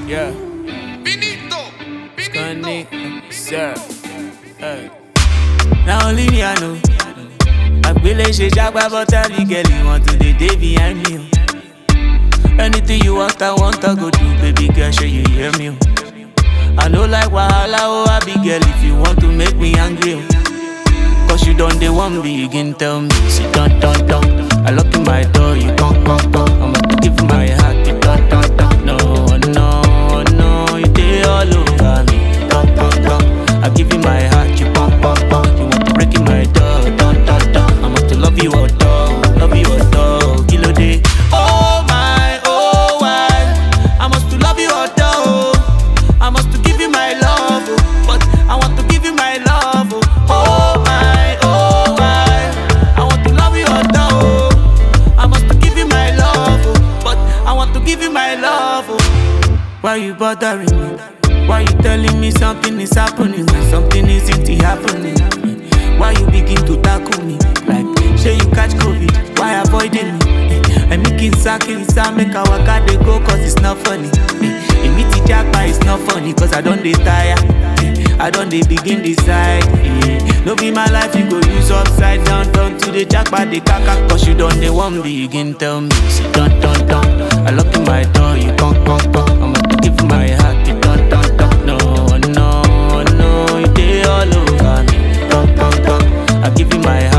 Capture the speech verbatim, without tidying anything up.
Yeah. Finito, Stunning, finito. sir. Hey. Now only me I know. Agbele she jagba but I be girl you want to the day behind me. Oh. Anything you want, I want to go do, baby girl, sure you hear me. Oh. I know like wahala, oh I be girl if you want to make me angry. Oh. Cause you done the one begin tell me, sit down, down, down. I lock in my door, you come, come, come. I'ma give you my heart, you down, down, down. No, no, no, you stay all over me. Come, come, come. I give you my heart, you pump, pump, pump. You want to break in my door, down, down, down. I'ma to love you all, dog, love you all, dog. Kilo day. Oh my, oh why? I must to love you all, dog. I must to give you my love, oh. But I want to give you my love, oh. Oh my, oh why? I want to love you all, dog. I must to give you my love, oh. But I want to give you my love, oh. Why you bothering me? Why you telling me something is happening when something isn't happening? Why you begin to tackle me? Like, say you catch COVID, why avoiding me? I'm making sacrifice, I make our waka they go cause it's not funny. A meeting jackpot it's not funny cause I don't dey tire. I don't dey begin decide. No be my life you go use upside down, down to the jackpot the kaka. Cause you don't dey want begin tell me, sit down, down, down. I lock in my door, you come, come, come. I'ma give you my heart, you down, down, down. No, no, no, you stay all over me. Come, come, come. I give you my heart.